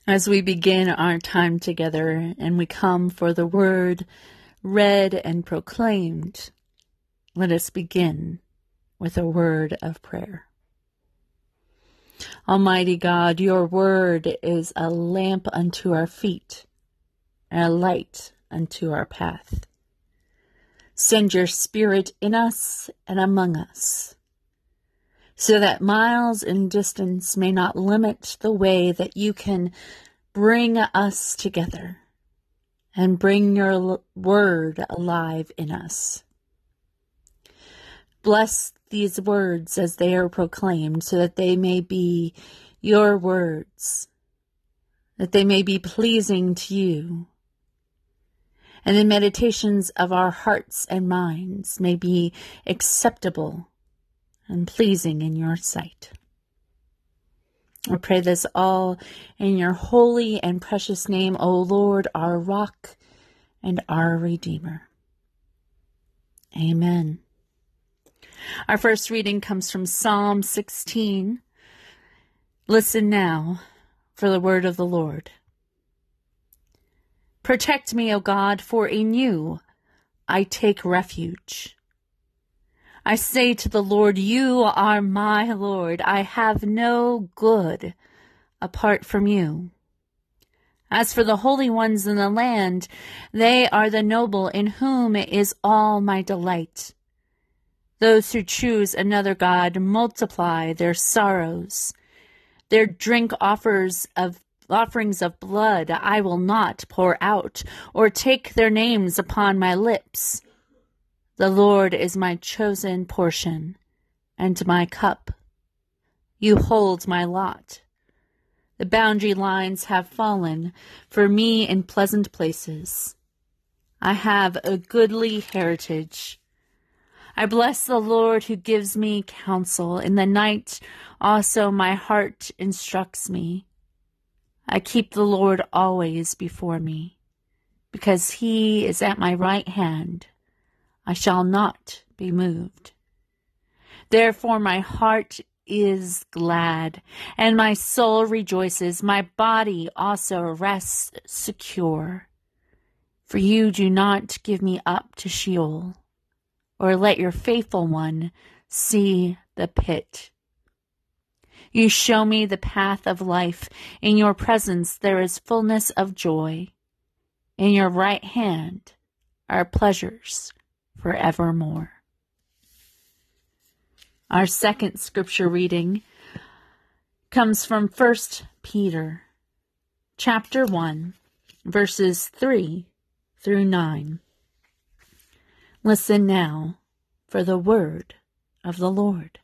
As we begin our time together and we come for the word read and proclaimed, let us begin with a word of prayer. Almighty God, your word is a lamp unto our feet and a light unto our path. Send your Spirit in us and among us, so that miles in distance may not limit the way that you can bring us together and bring your word alive in us. Bless these words as they are proclaimed, so that they may be your words, that they may be pleasing to you, and the meditations of our hearts and minds may be acceptable and pleasing in your sight. I pray this all in your holy and precious name, O Lord, our rock and our Redeemer. Amen. Our first reading comes from Psalm 16. Listen now for the word of the Lord. Protect me, O God, for in you I take refuge. I say to the Lord, you are my Lord. I have no good apart from you. As for the holy ones in the land, they are the noble in whom is all my delight. Those who choose another God multiply their sorrows. Their drink offerings of blood I will not pour out, or take their names upon my lips. The Lord is my chosen portion and my cup. You hold my lot. The boundary lines have fallen for me in pleasant places. I have a goodly heritage. I bless the Lord who gives me counsel. In the night also my heart instructs me. I keep the Lord always before me. Because he is at my right hand, I shall not be moved. Therefore my heart is glad, and my soul rejoices. My body also rests secure. For you do not give me up to Sheol, or let your faithful one see the pit. You show me the path of life. In your presence there is fullness of joy. In your right hand are pleasures forevermore. Our second scripture reading comes from 1 Peter chapter 1, verses 3 through 9. Listen now for the word of the Lord.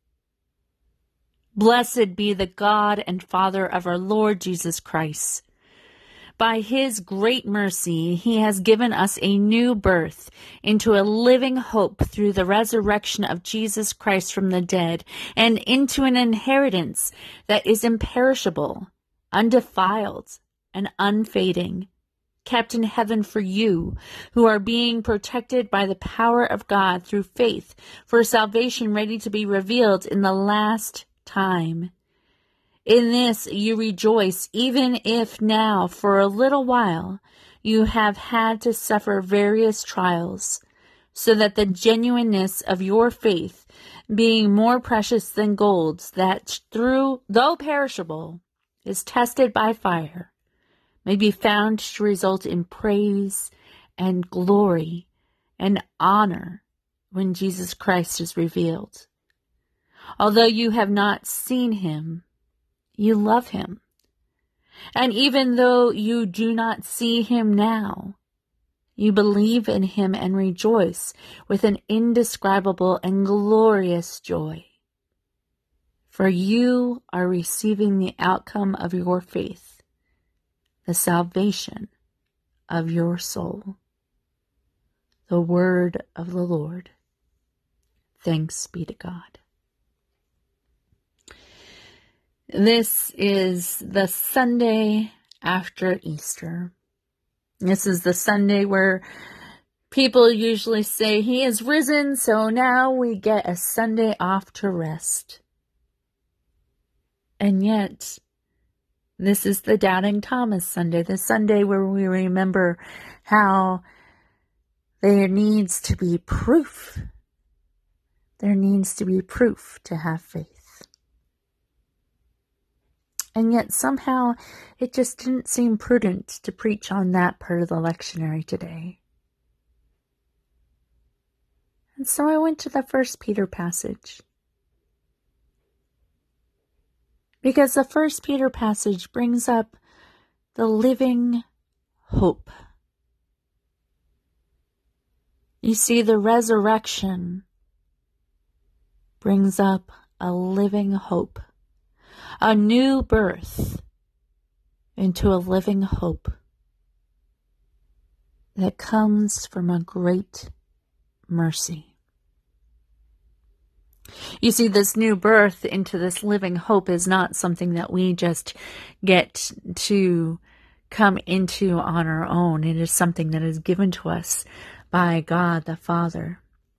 Blessed be the God and Father of our Lord Jesus Christ. By his great mercy, he has given us a new birth into a living hope through the resurrection of Jesus Christ from the dead, and into an inheritance that is imperishable, undefiled, and unfading, kept in heaven for you, who are being protected by the power of God through faith, for salvation ready to be revealed in the last time. In this you rejoice, even if now, for a little while, you have had to suffer various trials, so that the genuineness of your faith, being more precious than gold, that though perishable, is tested by fire, may be found to result in praise and glory and honor when Jesus Christ is revealed. Although you have not seen him, you love him. And even though you do not see him now, you believe in him and rejoice with an indescribable and glorious joy. For you are receiving the outcome of your faith, the salvation of your soul. The word of the Lord. Thanks be to God. This is the Sunday after Easter. This is the Sunday where people usually say he is risen, so now we get a Sunday off to rest. And yet, This is the Doubting Thomas Sunday, the Sunday where we remember how there needs to be proof. There needs to be proof to have faith. And yet somehow it just didn't seem prudent to preach on that part of the lectionary today. And so I went to the 1 Peter passage. Because the 1 Peter passage brings up the living hope. You see, the resurrection brings up a living hope, a new birth into a living hope that comes from a great mercy. You see, this new birth into this living hope is not something that we just get to come into on our own. It is something that is given to us by God the Father.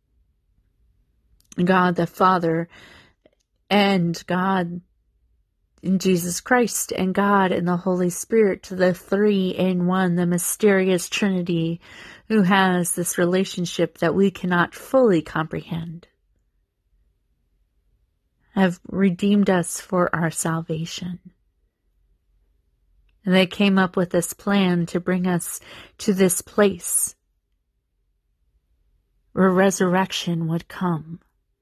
God the Father and God in Jesus Christ and God in the Holy Spirit, the three in one, the mysterious Trinity who has this relationship that we cannot fully comprehend, have redeemed us for our salvation. And they came up with this plan to bring us to this place where resurrection would come.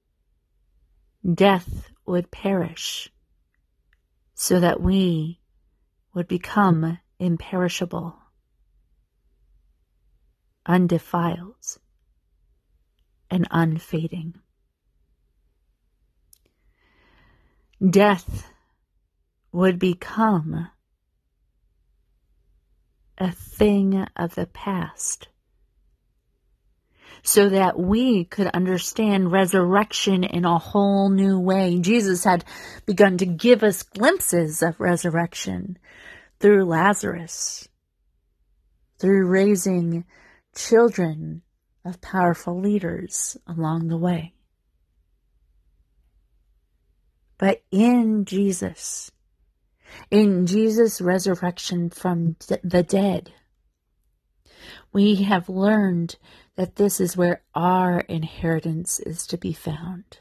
Death would perish so that we would become imperishable, undefiled, and unfading. Death would become a thing of the past so that we could understand resurrection in a whole new way. Jesus had begun to give us glimpses of resurrection through Lazarus, through raising children of powerful leaders along the way. But in Jesus' resurrection from the dead, we have learned that this is where our inheritance is to be found.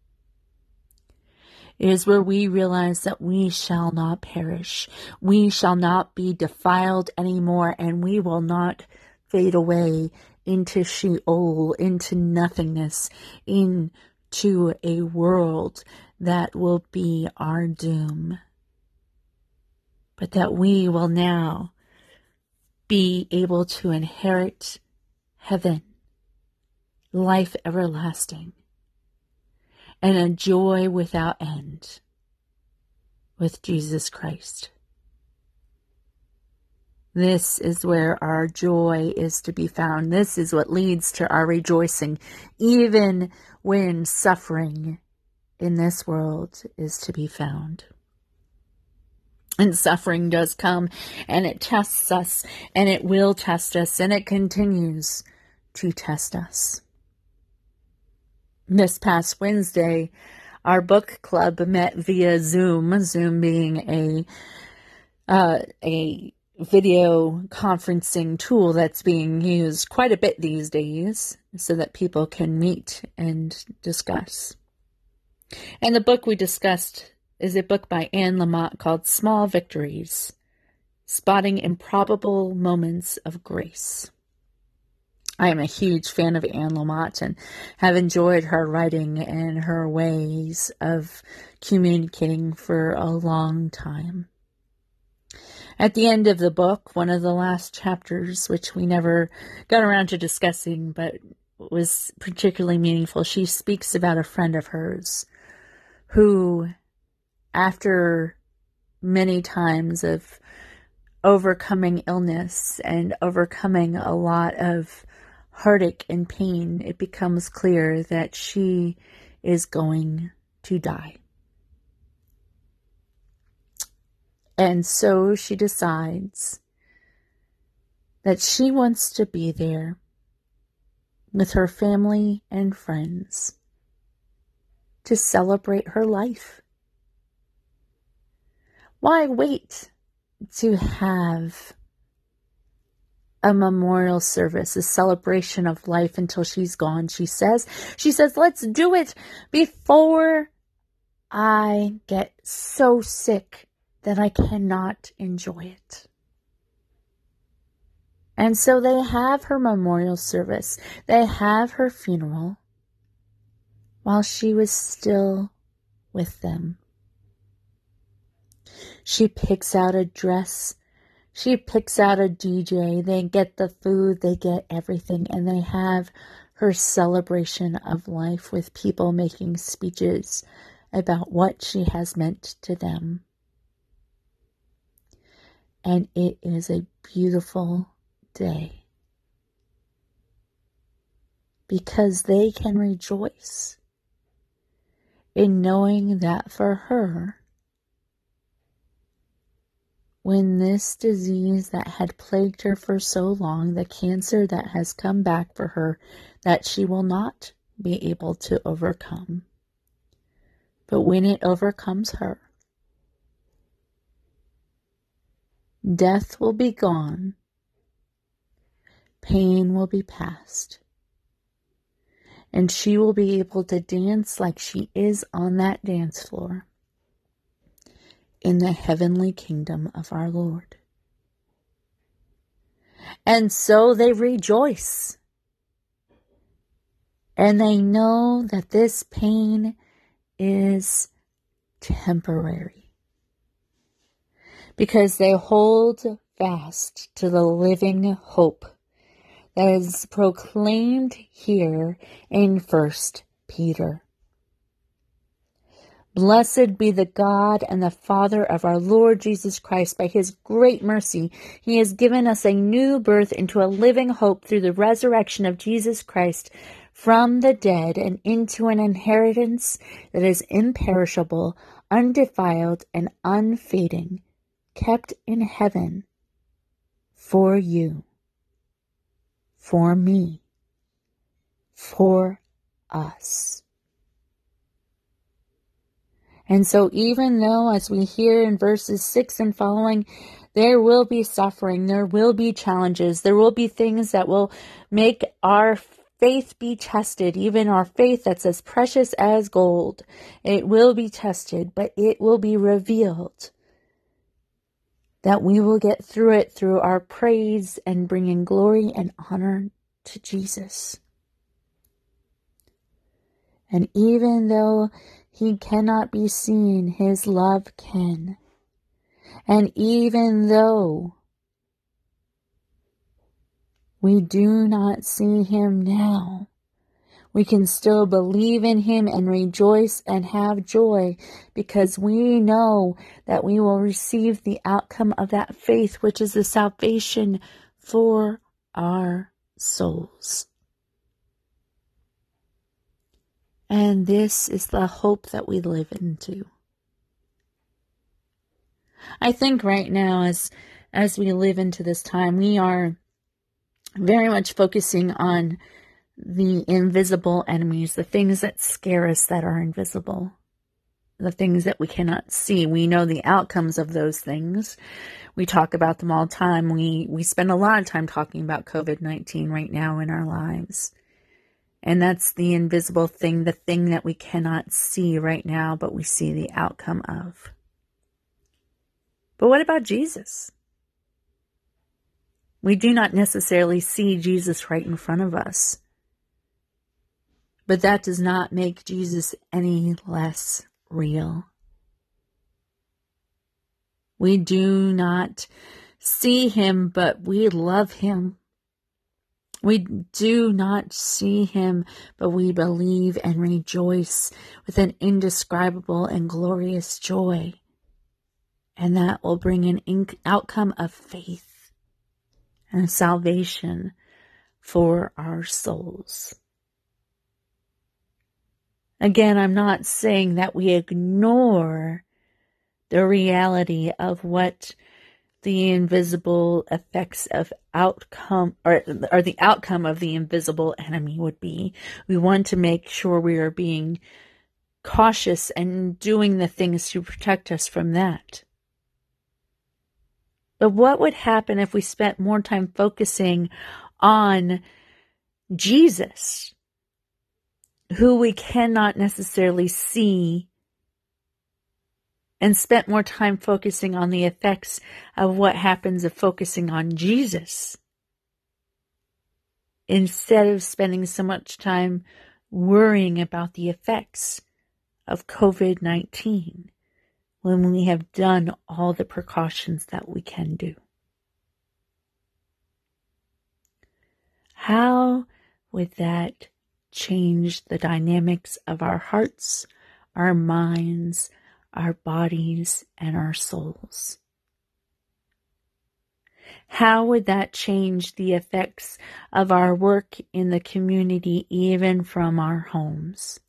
It is where we realize that we shall not perish. We shall not be defiled anymore, and we will not fade away into Sheol, into nothingness, into a world that will be our doom. But that we will now be able to inherit heaven, life everlasting, and a joy without end with Jesus Christ. This is where our joy is to be found. This is what leads to our rejoicing, even when suffering in this world is to be found. And suffering does come, and it tests us, and it will test us, and it continues to test us. This past Wednesday, our book club met via Zoom, Zoom being a video conferencing tool that's being used quite a bit these days so that people can meet and discuss. And the book we discussed is a book by Anne Lamott called Small Victories, Spotting Improbable Moments of Grace. I am a huge fan of Anne Lamott and have enjoyed her writing and her ways of communicating for a long time. At the end of the book, one of the last chapters, which we never got around to discussing but was particularly meaningful, she speaks about a friend of hers who, after many times of overcoming illness and overcoming a lot of heartache and pain, it becomes clear that she is going to die. And so she decides that she wants to be there with her family and friends to celebrate her life. Why wait to have a memorial service, a celebration of life until she's gone. She says, let's do it before I get so sick that I cannot enjoy it. And so they have her memorial service. They have her funeral while she was still with them. She picks out a dress. She picks out a DJ. They get the food. They get everything. And they have her celebration of life with people making speeches about what she has meant to them. And it is a beautiful day because they can rejoice in knowing that for her, when this disease that had plagued her for so long, the cancer that has come back for her, that she will not be able to overcome. But when it overcomes her, death will be gone, pain will be past, and she will be able to dance like she is on that dance floor in the heavenly kingdom of our Lord. And so they rejoice. And they know that this pain is temporary. Because they hold fast to the living hope that is proclaimed here in 1 Peter. Blessed be the God and the Father of our Lord Jesus Christ. By his great mercy, he has given us a new birth into a living hope through the resurrection of Jesus Christ from the dead and into an inheritance that is imperishable, undefiled, and unfading, kept in heaven for you, for me, for us. And so even though, as we hear in verses 6 and following, there will be suffering, there will be challenges, there will be things that will make our faith be tested, even our faith that's as precious as gold. It will be tested, but it will be revealed that we will get through it through our praise and bringing glory and honor to Jesus. And even though he cannot be seen, his love can. And even though we do not see him now, we can still believe in him and rejoice and have joy because we know that we will receive the outcome of that faith, which is the salvation for our souls. And this is the hope that we live into. I think right now, as we live into this time, we are very much focusing on the invisible enemies, the things that scare us that are invisible, the things that we cannot see. We know the outcomes of those things. We talk about them all the time. We spend a lot of time talking about COVID-19 right now in our lives. And that's the invisible thing, the thing that we cannot see right now, but we see the outcome of. But what about Jesus? We do not necessarily see Jesus right in front of us. But that does not make Jesus any less real. We do not see him, but we love him. We do not see him, but we believe and rejoice with an indescribable and glorious joy. And that will bring an outcome of faith and salvation for our souls. Again, I'm not saying that we ignore the reality of what the invisible effects of outcome or the outcome of the invisible enemy would be. We want to make sure we are being cautious and doing the things to protect us from that. But what would happen if we spent more time focusing on Jesus, who we cannot necessarily see, and spent more time focusing on the effects of what happens if focusing on Jesus, instead of spending so much time worrying about the effects of COVID-19 when we have done all the precautions that we can do? How would that change the dynamics of our hearts, our minds, our bodies, and our souls? How would that change the effects of our work in the community, even from our homes?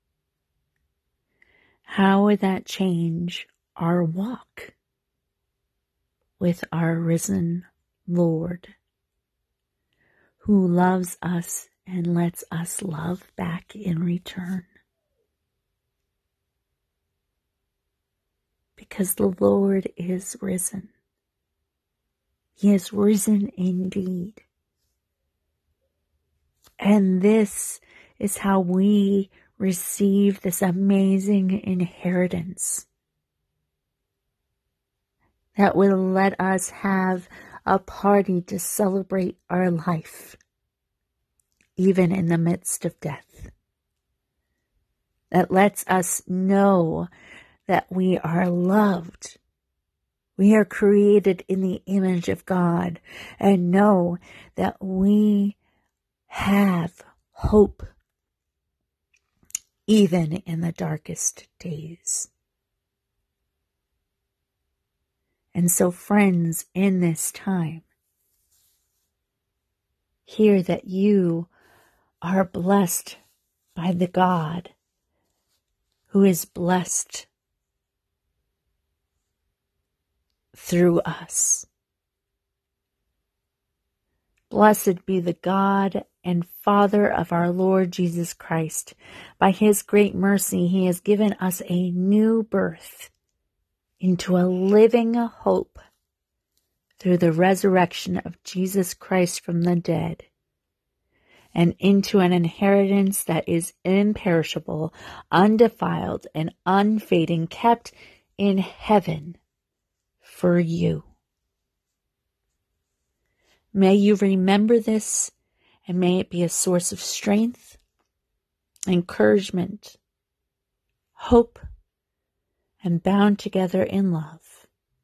How would that change our walk with our risen Lord, who loves us and lets us love back in return? Because the Lord is risen. He is risen indeed. And this is how we receive this amazing inheritance that will let us have a party to celebrate our life, even in the midst of death. That lets us know that we are loved. We are created in the image of God, and know that we have hope even in the darkest days. And so, friends, in this time, hear that you are blessed by the God who is blessed through us. Blessed be the God and Father of our Lord Jesus Christ. By his great mercy, he has given us a new birth into a living hope through the resurrection of Jesus Christ from the dead, and into an inheritance that is imperishable, undefiled, and unfading, kept in heaven for you. May you remember this, and may it be a source of strength, encouragement, hope, and bound together in love,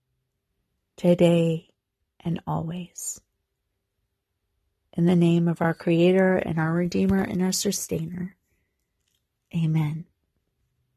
today and always. In the name of our Creator and our Redeemer and our Sustainer, amen.